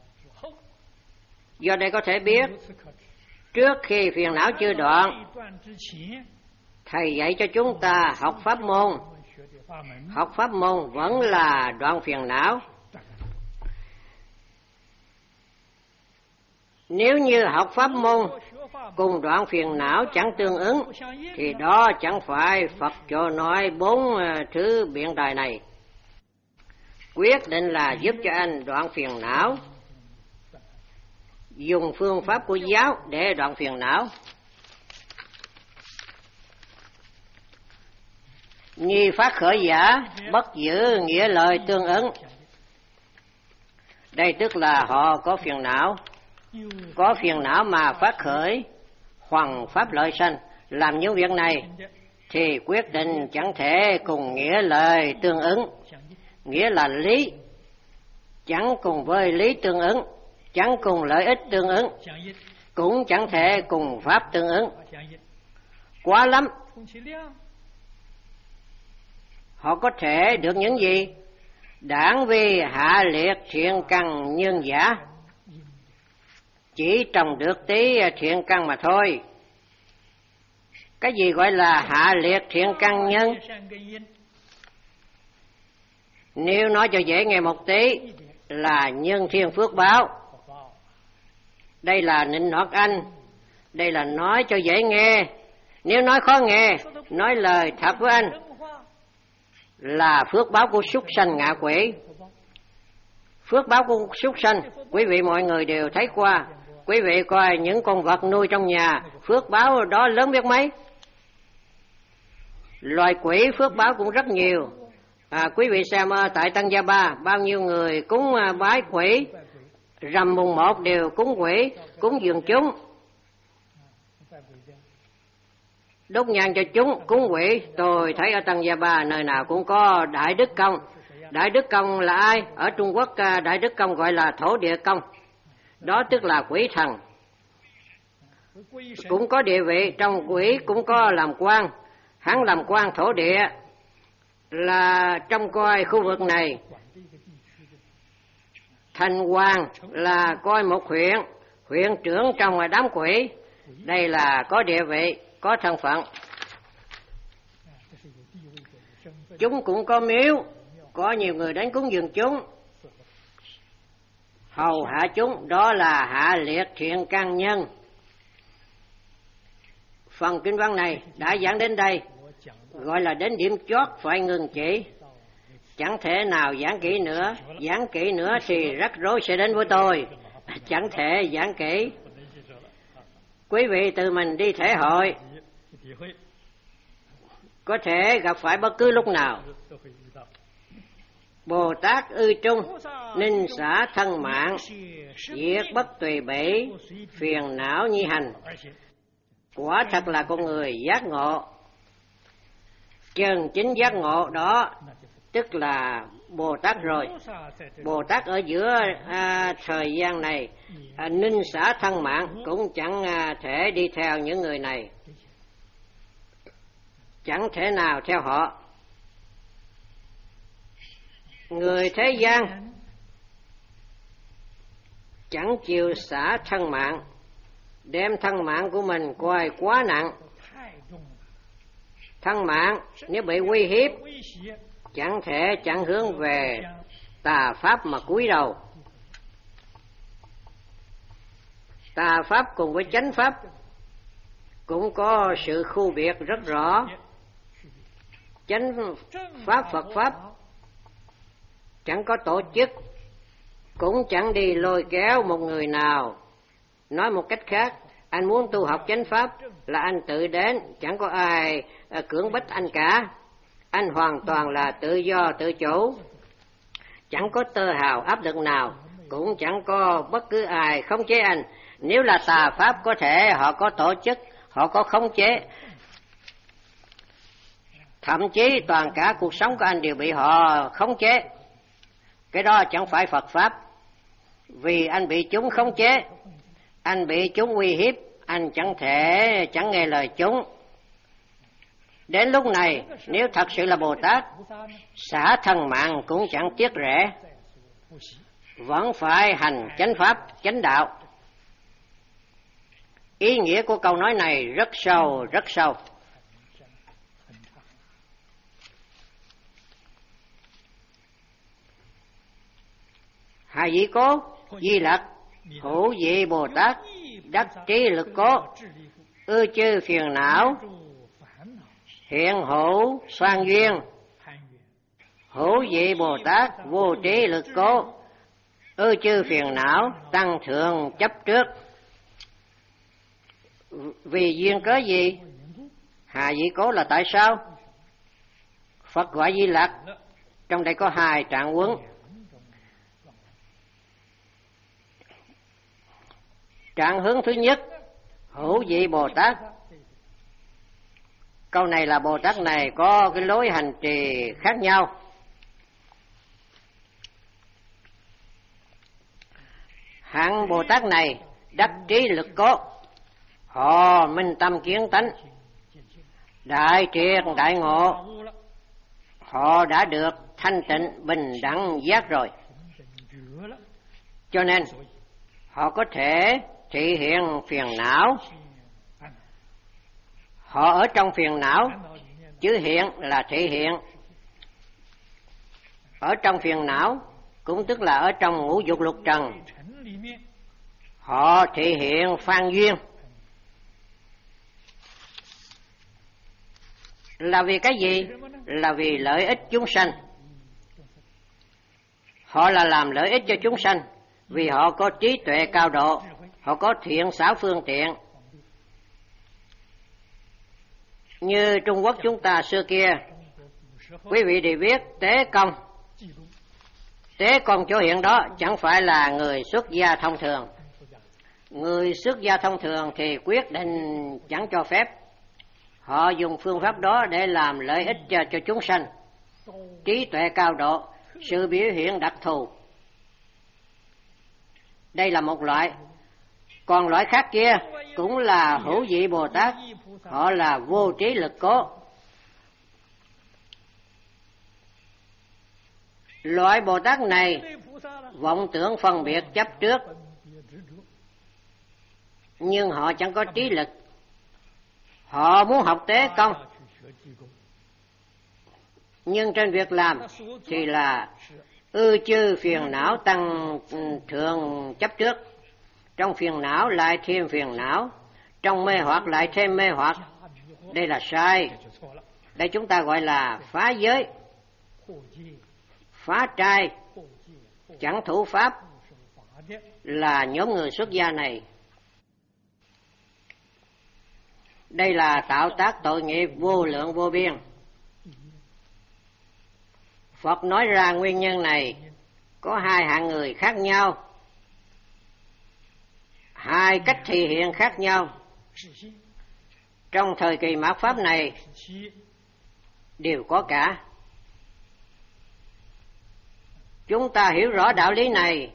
Do đây có thể biết, trước khi phiền não chưa đoạn, Thầy dạy cho chúng ta học pháp môn. Học pháp môn vẫn là đoạn phiền não. Nếu như học pháp môn cùng đoạn phiền não chẳng tương ứng, thì đó chẳng phải Phật cho nói 4 thứ biện tài này. Quyết định là giúp cho anh đoạn phiền não, dùng phương pháp của giáo để đoạn phiền não. Nhi phát khởi giả, bất giữ nghĩa lời tương ứng. Đây tức là họ có phiền não. Có phiền não mà phát khởi hoằng pháp lợi sanh. Làm những việc này thì quyết định chẳng thể cùng nghĩa lời tương ứng. Nghĩa là lý chẳng cùng với lý tương ứng, chẳng cùng lợi ích tương ứng, cũng chẳng thể cùng pháp tương ứng. Quá lắm, họ có thể được những gì? Đảng vi hạ liệt thiện căn nhân giả, chỉ trồng được tí thiện căn mà thôi. Cái gì gọi là hạ liệt thiện căn nhân? Nếu nói cho dễ nghe một tí là nhân thiên phước báo. Đây là nịnh nọt anh, đây là nói cho dễ nghe. Nếu nói khó nghe, nói lời thật với anh là phước báo của súc sanh ngạ quỷ. Phước báo của súc sanh, quý vị mọi người đều thấy qua. Quý vị coi những con vật nuôi trong nhà, phước báo đó lớn biết mấy. Loài quỷ phước báo cũng rất nhiều. Quý vị xem tại Tăng Gia Ba, bao nhiêu người cúng bái quỷ, rằm mùng 1 đều cúng quỷ, cúng dường chúng, đốt nhang cho chúng, cúng quỷ. Tôi thấy ở Tăng Gia Ba nơi nào cũng có Đại Đức Công. Đại Đức Công là ai? Ở Trung Quốc Đại Đức Công gọi là Thổ Địa Công. Đó tức là quỷ thần. Cũng có địa vị, trong quỷ cũng có làm quan. Hắn làm quan thổ địa là trông coi khu vực này. Thành hoàng là coi một huyện, huyện trưởng trong đám quỷ. Đây là có địa vị, có thân phận. Chúng cũng có miếu, có nhiều người đến cúng dường chúng, hầu hạ chúng, đó là hạ liệt thiện căn nhân. Phần kinh văn này đã giảng đến đây, gọi là đến điểm chót phải ngừng chỉ. Chẳng thể nào giảng kỹ nữa thì rắc rối sẽ đến với tôi. Chẳng thể giảng kỹ. Quý vị tự mình đi thể hội, có thể gặp phải bất cứ lúc nào. Bồ Tát ư trung, ninh xả thân mạng, diệt bất tùy bỉ, phiền não nhi hành. Quả thật là con người giác ngộ. Chân chính giác ngộ đó tức là Bồ Tát rồi. Bồ Tát ở giữa thời gian này, ninh xả thân mạng cũng chẳng thể đi theo những người này, chẳng thể nào theo họ. Người thế gian chẳng chịu xả thân mạng, đem thân mạng của mình coi quá nặng. Thân mạng nếu bị uy hiếp, chẳng hướng về tà pháp mà cúi đầu. Tà pháp cùng với chánh pháp cũng có sự khu biệt rất rõ. Chánh pháp Phật pháp chẳng có tổ chức, cũng chẳng đi lôi kéo một người nào. Nói một cách khác, anh muốn tu học chánh pháp là anh tự đến, chẳng có ai cưỡng bách anh cả. Anh hoàn toàn là tự do tự chủ, chẳng có tơ hào áp lực nào, cũng chẳng có bất cứ ai khống chế anh. Nếu là tà pháp có thể họ có tổ chức, họ có khống chế. Thậm chí toàn cả cuộc sống của anh đều bị họ khống chế. Cái đó chẳng phải Phật Pháp. Vì anh bị chúng khống chế, anh bị chúng uy hiếp, anh chẳng nghe lời chúng. Đến lúc này, nếu thật sự là Bồ Tát, xả thân mạng cũng chẳng tiếc rẻ, vẫn phải hành chánh pháp, chánh đạo. Ý nghĩa của câu nói này rất sâu, rất sâu. Hai vị cố Di Lặc, hữu vị Bồ Tát, đắc trí lực cố, ư chư phiền não, hiện hữu xoan duyên. Hữu vị Bồ Tát, vô trí lực cố, ư chư phiền não, tăng thượng chấp trước. Vì duyên cớ gì? Hạ vị cố là tại sao? Phật gọi Di Lặc. Trong đây có hai trạng huống. Trạng hướng thứ nhất, hữu vị Bồ Tát. Câu này là Bồ Tát này có cái lối hành trì khác nhau. Hạng Bồ Tát này đắc trí lực cố, họ minh tâm kiến tánh, đại triệt đại ngộ, họ đã được thanh tịnh bình đẳng giác rồi. Cho nên họ có thể thị hiện phiền não. Họ ở trong phiền não, chữ hiện là thị hiện. Ở trong phiền não cũng tức là ở trong ngũ dục lục trần. Họ thị hiện phan duyên. Là vì cái gì? Là vì lợi ích chúng sanh. Họ là làm lợi ích cho chúng sanh, vì họ có trí tuệ cao độ, họ có thiện xảo phương tiện. Như Trung Quốc chúng ta xưa kia, quý vị đều biết Tế Công. Tế Công chỗ hiện đó chẳng phải là người xuất gia thông thường. Người xuất gia thông thường thì quyết định chẳng cho phép. Họ dùng phương pháp đó để làm lợi ích cho chúng sanh. Trí tuệ cao độ, sự biểu hiện đặc thù. Đây là một loại. Còn loại khác kia cũng là hữu vị Bồ Tát. Họ là vô trí lực cố. Loại Bồ Tát này vọng tưởng phân biệt chấp trước, nhưng họ chẳng có trí lực. Họ muốn học Tế Công, nhưng trên việc làm thì là ư chư phiền não tăng thượng chấp trước. Trong phiền não lại thêm phiền não, trong mê hoặc lại thêm mê hoặc. Đây là sai. Đây chúng ta gọi là phá giới, phá trai, chẳng thủ pháp, là nhóm người xuất gia này. Đây là tạo tác tội nghiệp vô lượng vô biên. Phật nói ra nguyên nhân này có hai hạng người khác nhau, hai cách thể hiện khác nhau. Trong thời kỳ mạt Pháp này đều có cả. Chúng ta hiểu rõ đạo lý này,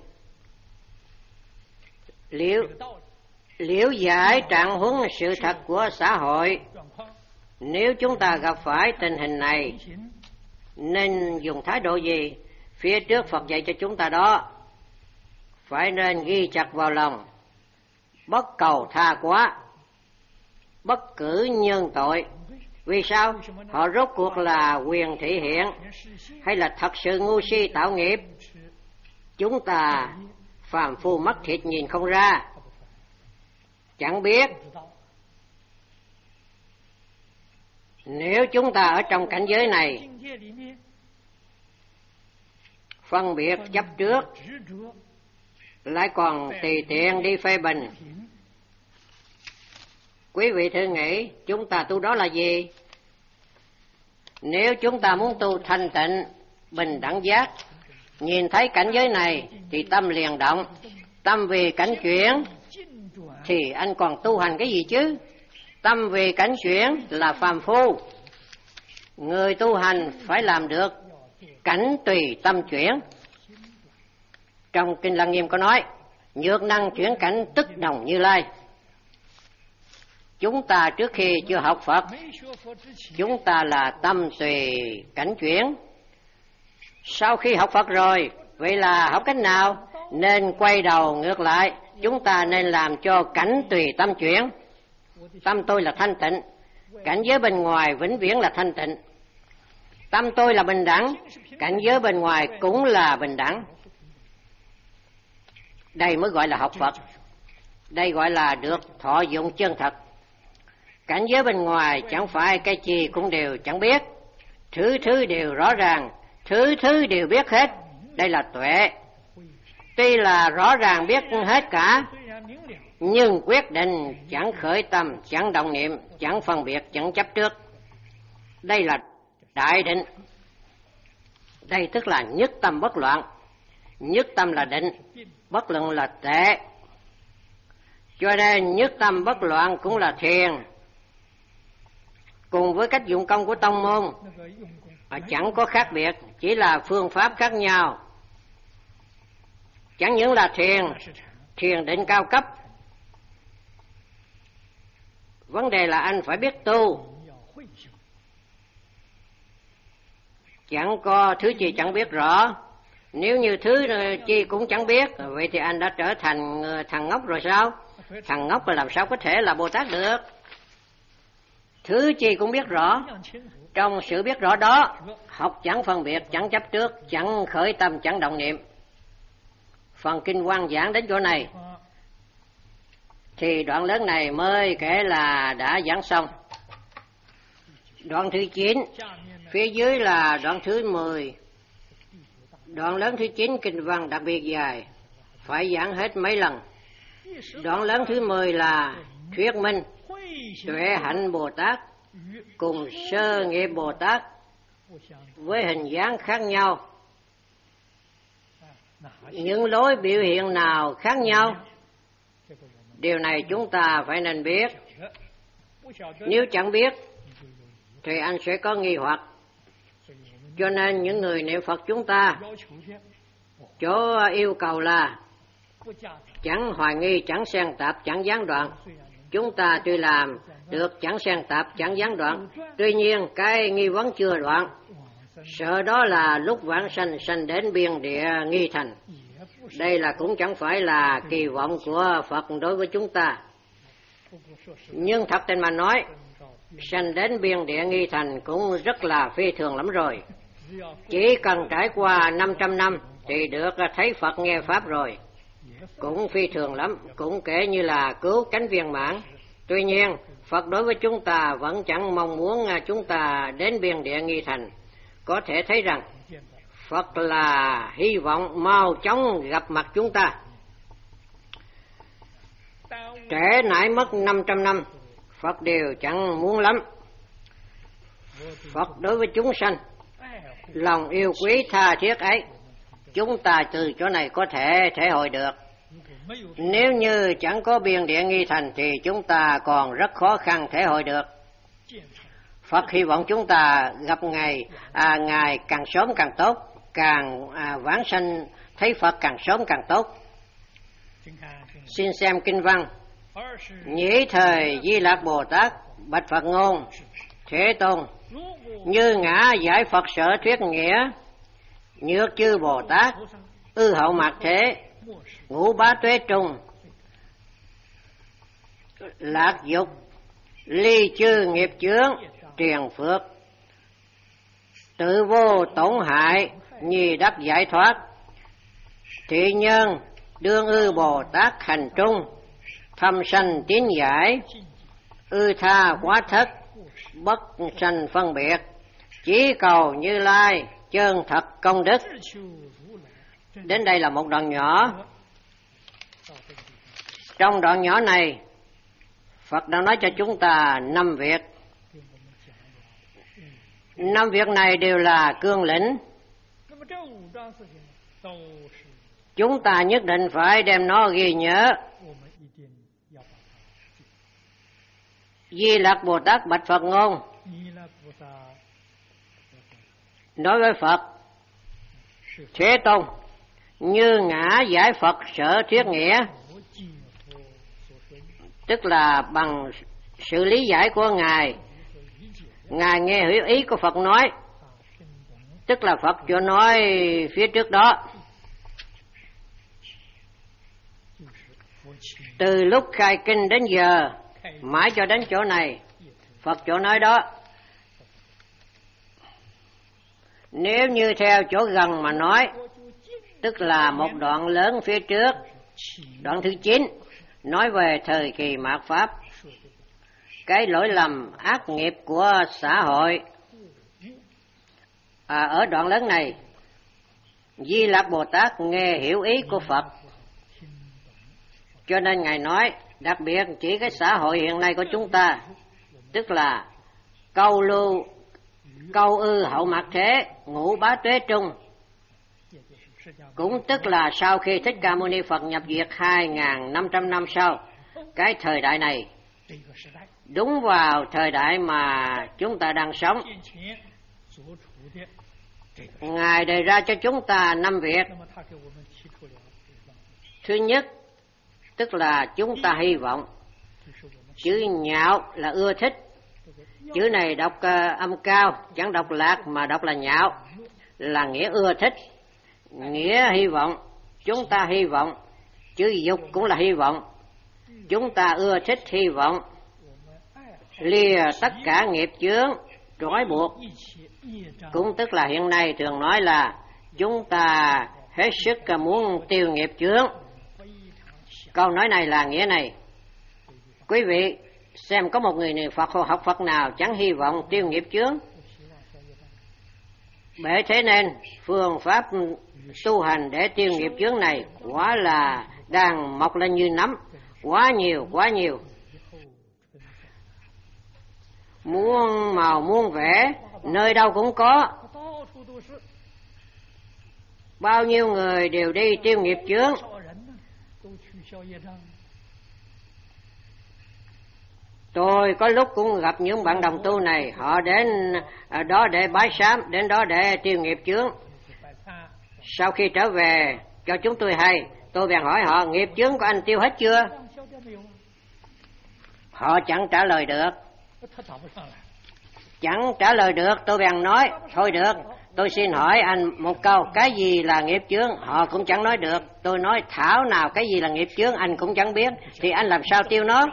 liễu giải trạng huống sự thật của xã hội. Nếu chúng ta gặp phải tình hình này, nên dùng thái độ gì? Phía trước Phật dạy cho chúng ta đó, phải nên ghi chặt vào lòng, bất cầu tha quá, bất cử nhân tội. Vì sao? Họ rốt cuộc là quyền thị hiện, hay là thật sự ngu si tạo nghiệp? Chúng ta phàm phu mắt thịt nhìn không ra, chẳng biết. Nếu chúng ta ở trong cảnh giới này phân biệt chấp trước, lại còn tùy tiện đi phê bình, quý vị thử nghĩ chúng ta tu đó là gì? Nếu chúng ta muốn tu thanh tịnh, bình đẳng giác, nhìn thấy cảnh giới này thì tâm liền động. Tâm vì cảnh chuyển thì anh còn tu hành cái gì chứ? Tâm vì cảnh chuyển là phàm phu. Người tu hành phải làm được cảnh tùy tâm chuyển. Trong Kinh Lăng Nghiêm có nói, nhược năng chuyển cảnh tức đồng Như Lai. Chúng ta trước khi chưa học Phật, chúng ta là tâm tùy cảnh chuyển. Sau khi học Phật rồi, vậy là học cách nào? Nên quay đầu ngược lại, chúng ta nên làm cho cảnh tùy tâm chuyển. Tâm tôi là thanh tịnh, cảnh giới bên ngoài vĩnh viễn là thanh tịnh. Tâm tôi là bình đẳng, cảnh giới bên ngoài cũng là bình đẳng. Đây mới gọi là học Phật. Đây gọi là được thọ dụng chân thật. Cảnh giới bên ngoài chẳng phải cái gì cũng đều chẳng biết, thứ thứ đều rõ ràng, thứ thứ đều biết hết. Đây là tuệ. Tuy là rõ ràng biết hết cả, nhưng quyết định chẳng khởi tâm, chẳng động niệm, chẳng phân biệt, chẳng chấp trước. Đây là đại định. Đây tức là nhất tâm bất loạn. Nhất tâm là định, bất loạn là tệ. Cho nên nhất tâm bất loạn cũng là thiền. Cùng với cách dụng công của tông môn chẳng có khác biệt, chỉ là phương pháp khác nhau. Chẳng những là thiền định cao cấp. Vấn đề là anh phải biết tu. Chẳng có thứ gì chẳng biết rõ. Nếu như thứ chi cũng chẳng biết, vậy thì anh đã trở thành thằng ngốc rồi sao? Thằng ngốc là làm sao có thể là Bồ Tát được? Thứ chi cũng biết rõ. Trong sự biết rõ đó, học chẳng phân biệt, chẳng chấp trước, chẳng khởi tâm, chẳng động niệm. Phần kinh Quang giảng đến chỗ này thì đoạn lớn này mới kể là đã giảng xong. Đoạn thứ 9, phía dưới là đoạn thứ 10. Đoạn lớn thứ 9 kinh văn đặc biệt dài, phải giảng hết mấy lần. Đoạn lớn thứ 10 là thuyết minh tuệ hạnh Bồ Tát cùng sơ nghiệp Bồ Tát với hình dáng khác nhau. Những lối biểu hiện nào khác nhau? Điều này chúng ta phải nên biết. Nếu chẳng biết thì anh sẽ có nghi hoặc. Cho nên những người niệm Phật chúng ta chỗ yêu cầu là chẳng hoài nghi, chẳng xen tạp, chẳng gián đoạn. Chúng ta tuy làm được chẳng xen tạp, chẳng gián đoạn, tuy nhiên cái nghi vấn chưa đoạn. Sợ đó là lúc vãng sanh sanh đến biên địa nghi thành. Đây là cũng chẳng phải là kỳ vọng của Phật đối với chúng ta. Nhưng thật tình mà nói, sanh đến biên địa nghi thành cũng rất là phi thường lắm rồi. Chỉ cần trải qua 500 năm thì được thấy Phật nghe Pháp rồi. Cũng phi thường lắm, cũng kể như là cứu cánh viên mãn. Tuy nhiên, Phật đối với chúng ta vẫn chẳng mong muốn chúng ta đến biên địa nghi thành. Có thể thấy rằng Phật là hy vọng mau chóng gặp mặt chúng ta. Trễ nải mất 500 năm, Phật đều chẳng muốn lắm. Phật đối với chúng sanh, lòng yêu quý tha thiết ấy, chúng ta từ chỗ này có thể thể hội được. Nếu như chẳng có biên địa nghi thành thì chúng ta còn rất khó khăn thể hội được. Phật hy vọng chúng ta gặp Ngài càng sớm càng tốt, càng vãng sanh thấy Phật càng sớm càng tốt. Xin xem kinh văn. Nhĩ thời Di Lạc Bồ Tát bạch Phật ngôn: Thế Tôn, như ngã giải Phật sở thuyết nghĩa, nhược chư Bồ Tát ư hậu mạt thế, ngũ bá tuế trung, lạc dục ly chư nghiệp chướng, triền phước, tự vô tổn hại, nhi đắc giải thoát. Thị nhân đương ư Bồ Tát hành trung, thâm sanh tín giải, ư tha quá thất, bất sanh phân biệt, chỉ cầu Như Lai chân thật công đức. Đến đây là một đoạn nhỏ. Trong đoạn nhỏ này, Phật đã nói cho chúng ta 5 việc. Năm việc này đều là cương lĩnh. Chúng ta nhất định phải đem nó ghi nhớ. Di Lặc Bồ Tát bạch Phật ngôn, nói với Phật: Thế Tôn, như ngã giải Phật sở thuyết nghĩa, tức là bằng sự lý giải của Ngài. Ngài nghe hiểu ý của Phật nói, tức là Phật chưa nói phía trước đó. Từ lúc khai kinh đến giờ, mãi cho đến chỗ này, Phật chỗ nói đó. Nếu như theo chỗ gần mà nói, tức là một đoạn lớn phía trước, đoạn thứ 9, nói về thời kỳ mạt Pháp, cái lỗi lầm ác nghiệp của xã hội. Ở đoạn lớn này, Di Lặc Bồ Tát nghe hiểu ý của Phật, cho nên Ngài nói đặc biệt chỉ cái xã hội hiện nay của chúng ta, tức là câu lưu, câu ư hậu mạt thế, ngũ bá tuế trung, cũng tức là sau khi Thích Ca Mâu Ni Phật nhập diệt 2.500 năm sau, cái thời đại này đúng vào thời đại mà chúng ta đang sống. Ngài đề ra cho chúng ta 5 việc. Thứ nhất, tức là chúng ta hy vọng. Chữ nhạo là ưa thích. Chữ này đọc âm cao, chẳng đọc lạc mà đọc là nhạo, là nghĩa ưa thích, nghĩa hy vọng. Chúng ta hy vọng. Chữ dục cũng là hy vọng. Chúng ta ưa thích hy vọng. Lìa tất cả nghiệp chướng trói buộc, cũng tức là hiện nay thường nói là chúng ta hết sức muốn tiêu nghiệp chướng. Câu nói này là nghĩa này. Quý vị xem có một người niệm Phật học Phật nào chẳng hy vọng tiêu nghiệp chướng. Bởi thế nên phương pháp tu hành để tiêu nghiệp chướng này quả là đang mọc lên như nấm, quá nhiều. Muốn màu muốn vẽ, nơi đâu cũng có. Bao nhiêu người đều đi tiêu nghiệp chướng. Tôi có lúc cũng gặp những bạn đồng tu này, họ đến đó để bái sám, đến đó để tiêu nghiệp chướng. Sau khi trở về cho chúng tôi hay, tôi bèn hỏi họ: nghiệp chướng của anh tiêu hết chưa? Họ chẳng trả lời được. Tôi bèn nói: thôi được, tôi xin hỏi anh một câu, cái gì là nghiệp chướng? Họ cũng chẳng nói được. Tôi nói: thảo nào cái gì là nghiệp chướng anh cũng chẳng biết, thì anh làm sao tiêu nó?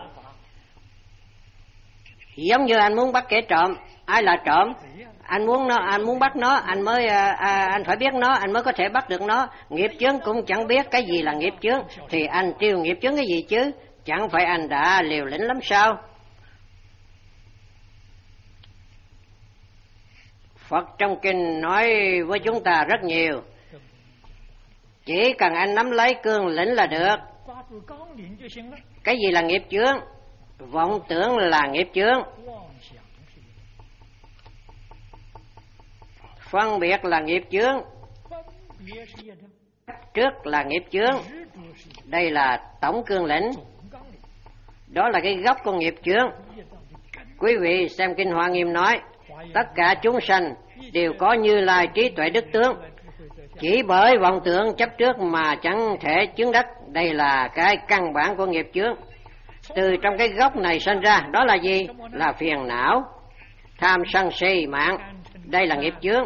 Giống như anh muốn bắt kẻ trộm, ai là trộm? Anh muốn bắt nó, anh phải biết nó, anh mới có thể bắt được nó. Nghiệp chướng cũng chẳng biết cái gì là nghiệp chướng, thì anh tiêu nghiệp chướng cái gì chứ? Chẳng phải anh đã liều lĩnh lắm sao? Phật trong kinh nói với chúng ta rất nhiều. Chỉ cần anh nắm lấy cương lĩnh là được. Cái gì là nghiệp chướng? Vọng tưởng là nghiệp chướng. Phân biệt là nghiệp chướng. Trước là nghiệp chướng. Đây là tổng cương lĩnh. Đó là cái gốc của nghiệp chướng. Quý vị xem kinh Hoa Nghiêm nói, tất cả chúng sanh đều có Như Lai trí tuệ đức tướng, chỉ bởi vọng tưởng chấp trước mà chẳng thể chứng đắc. Đây là cái căn bản của nghiệp chướng. Từ trong cái gốc này sinh ra, đó là gì? Là phiền não, tham sân si mạng. Đây là nghiệp chướng.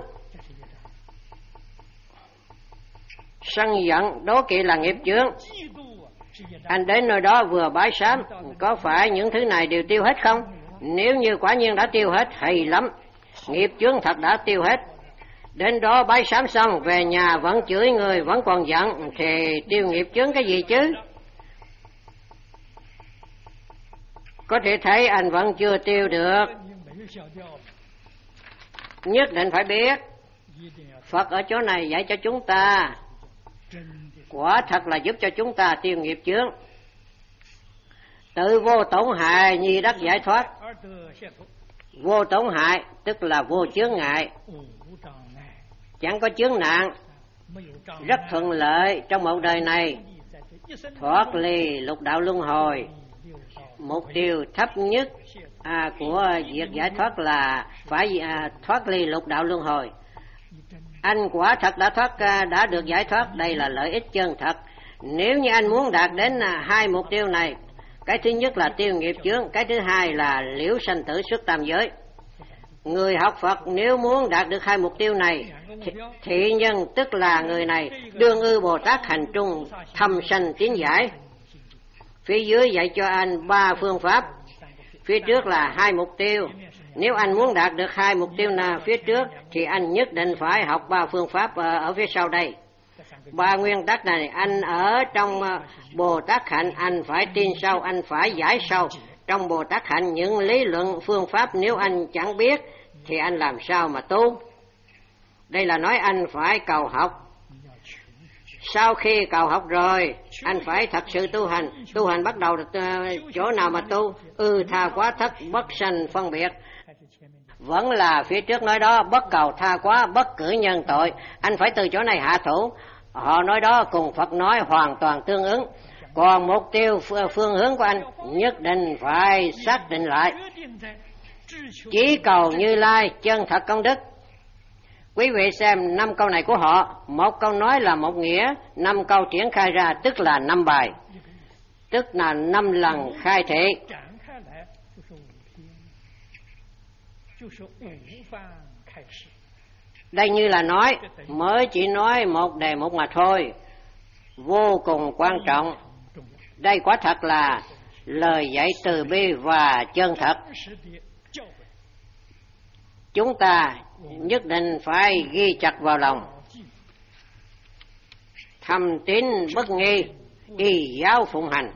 Sân giận đố kỵ là nghiệp chướng. Anh đến nơi đó vừa bái sám, có phải những thứ này đều tiêu hết không? Nếu như quả nhiên đã tiêu hết, hay lắm, nghiệp chướng thật đã tiêu hết. Đến đó bái sám xong, về nhà vẫn chửi người, vẫn còn giận, thì tiêu nghiệp chướng cái gì chứ? Có thể thấy anh vẫn chưa tiêu được. Nhất định phải biết, Phật ở chỗ này dạy cho chúng ta, quả thật là giúp cho chúng ta tiêu nghiệp chướng, tự vô tổn hại, nhi đắc giải thoát. Vô tổn hại tức là vô chướng ngại, chẳng có chướng nạn, rất thuận lợi trong một đời này, thoát ly lục đạo luân hồi. Mục tiêu thấp nhất của việc giải thoát là phải thoát ly lục đạo luân hồi. Anh quả thật đã được giải thoát, đây là lợi ích chân thật. Nếu như anh muốn đạt đến hai mục tiêu này, cái thứ nhất là tiêu nghiệp chướng, cái thứ hai là liễu sanh tử xuất tam giới. Người học Phật nếu muốn đạt được hai mục tiêu này, thị nhân tức là người này đương ư Bồ Tát hành trung thâm sanh tiến giải. Phía dưới dạy cho anh 3 phương pháp, phía trước là 2 mục tiêu. Nếu anh muốn đạt được 2 mục tiêu phía trước thì anh nhất định phải học 3 phương pháp ở phía sau đây. 3 nguyên tắc này anh ở trong Bồ Tát hạnh anh phải tin sâu, anh phải giải sâu. Trong Bồ Tát hạnh những lý luận phương pháp nếu anh chẳng biết thì anh làm sao mà tu. Đây là nói anh phải cầu học. Sau khi cầu học rồi, anh phải thật sự tu hành. Tu hành bắt đầu chỗ nào mà tu? Tha quá thất bất sanh phân biệt. Vẫn là phía trước nói đó, bất cầu tha quá, bất cử nhân tội. Anh phải từ chỗ này hạ thủ. Họ nói đó cùng Phật nói hoàn toàn tương ứng. Còn mục tiêu phương hướng của anh nhất định phải xác định lại. Chỉ cầu Như Lai chân thật công đức. Quý vị xem 5 câu này của họ, một câu nói là một nghĩa, 5 câu triển khai ra tức là 5 bài, tức là 5 lần khai thị. Đây như là nói, mới chỉ nói một đề mục mà thôi, vô cùng quan trọng. Đây quả thật là lời dạy từ bi và chân thật. Chúng ta nhất định phải ghi chặt vào lòng. Thầm tín bất nghi, y giáo phụng hành.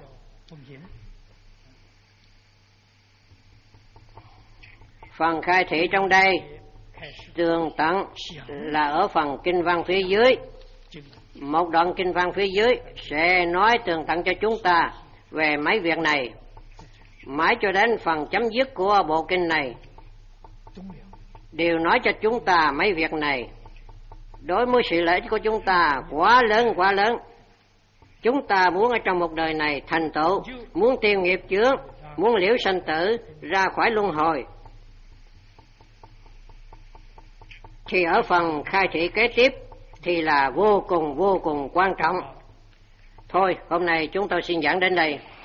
Phần khai thị trong đây tường tận là ở phần kinh văn phía dưới. Một đoạn kinh văn phía dưới sẽ nói tường tận cho chúng ta về mấy việc này, mãi cho đến phần chấm dứt của bộ kinh này đều nói cho chúng ta mấy việc này. Đối với sự lợi ích của chúng ta quá lớn. Chúng ta muốn ở trong một đời này thành tựu, muốn tiêu nghiệp chướng, muốn liễu sanh tử, ra khỏi luân hồi, thì ở phần khai thị kế tiếp thì là vô cùng quan trọng. Thôi, hôm nay chúng tôi xin giảng đến đây.